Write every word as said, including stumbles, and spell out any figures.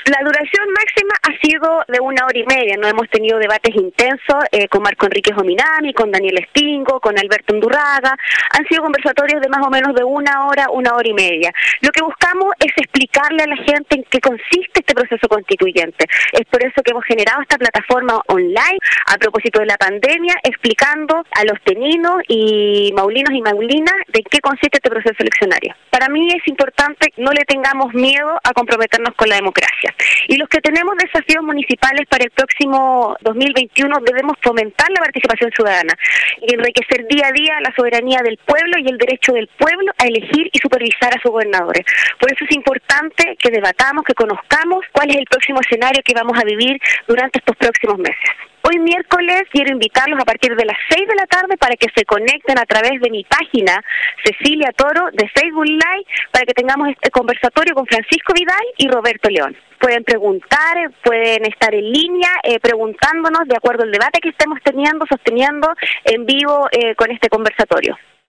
La duración máxima ha sido de una hora y media. No hemos tenido debates intensos eh, con Marco Enrique Jominami, con Daniel Stingo, con Alberto Undurraga. Han sido conversatorios de más o menos de una hora, una hora y media. Lo que buscamos es explicarle a la gente en qué consiste este proceso constituyente. Es por eso que hemos generado esta plataforma online a propósito de la pandemia, explicando a los teninos y maulinos y maulinas de qué consiste este proceso eleccionario. Para mí es importante que no le tengamos miedo a comprometernos con la democracia. Y los que tenemos desafíos municipales para el próximo dos mil veintiuno debemos fomentar la participación ciudadana y enriquecer día a día la soberanía del pueblo y el derecho del pueblo a elegir y supervisar a sus gobernadores. Por eso es importante que debatamos, que conozcamos cuál es el próximo escenario que vamos a vivir durante estos próximos meses. Hoy miércoles quiero invitarlos a partir de las seis de la tarde para que se conecten a través de mi página Cecilia Toro de Facebook Live para que tengamos este conversatorio con Francisco Vidal y Roberto León. Pueden preguntar, pueden estar en línea eh, preguntándonos de acuerdo al debate que estemos teniendo, sosteniendo en vivo eh, con este conversatorio.